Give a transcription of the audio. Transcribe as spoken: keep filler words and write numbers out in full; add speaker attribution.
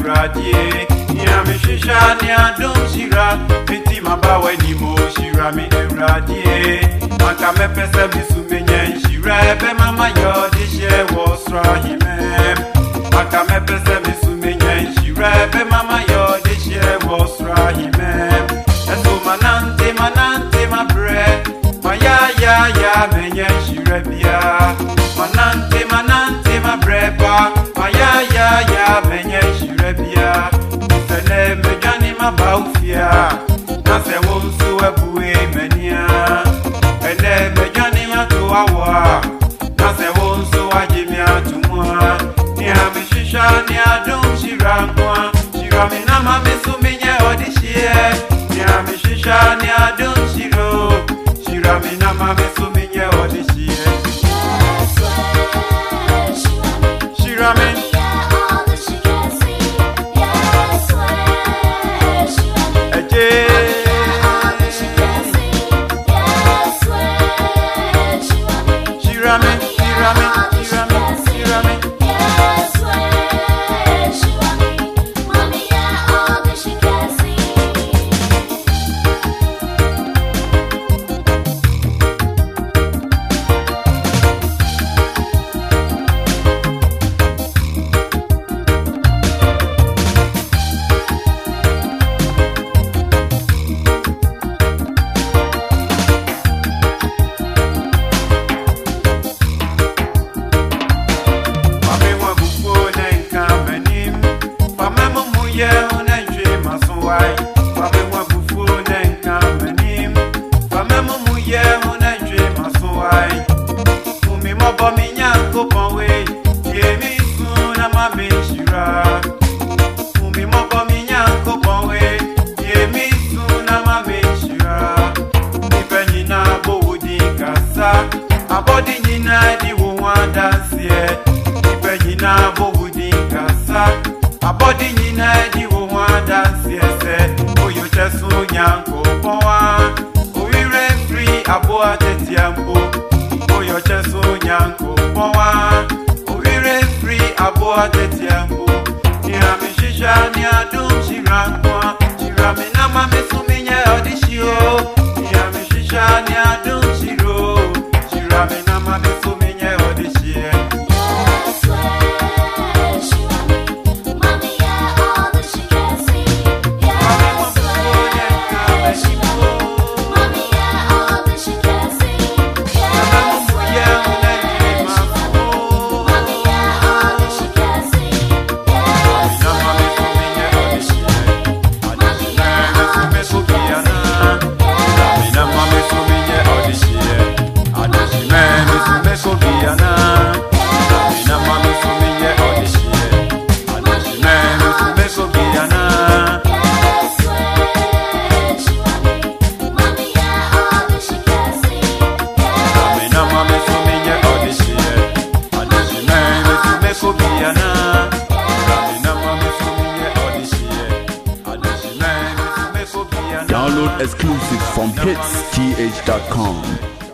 Speaker 1: Eradie. Yami Shisha, Nia, don't Shira, Pity Mabawa, Nimo, Shira, me Eradie. Makame Pesa Bisumenya, Shira, Mama, your dish was Rahime. Makame Pesa Bisumenya, Shira, Mama, your dish was Rahime. And so Manante, Manante, my bread, my ya ya ya, Menya, Shira, Manante, Manante, my bread, my ya ya ya, Menya, Shira, Sene, Mejani, my Baufia, Nase won't so a bue, Menia, and then Mejani to our Nase won't so a Jimia to moi, Nia Mishisha, Nia don't she ran one, she ramina, Missumina, or this year, Nia Mishisha, Nia don't she row, she ramina, Missumina, or this year. She ramin. Abodi nyina di wo wadansie ipe nyina bo wudi kasa abodi nyina di wo wadansie se oyo chesu nyanko powa owire free abo atetiampo oyo chesu nyanko powa owire free abo atetiampo ni amishisha ni adum shiranwa shirami na mamesuminya odishio ni amishisha ni adum shiro Ramina mami suminye odishie.
Speaker 2: Yes, where she want me, mommy, yeah, all that she can see. Yes, where she want me, mommy, yeah, all that she can see. Yes, where she want me, mommy, yeah, all that she can see. Yes, where she want me, mommy, yeah, all that she can see.
Speaker 1: Ramina mami suminye odishie. Sobiana, Ramina mami suminye odishie. Adishime musume sobiana.
Speaker 2: Yes, where she want me, mommy, yeah, all that she can see.
Speaker 1: Ramina mami suminye odishie. Adishime musume sobiana. Ramina mami suminye odishie. Adishime musume sobiana.
Speaker 3: Download exclusive from hits t h dot com.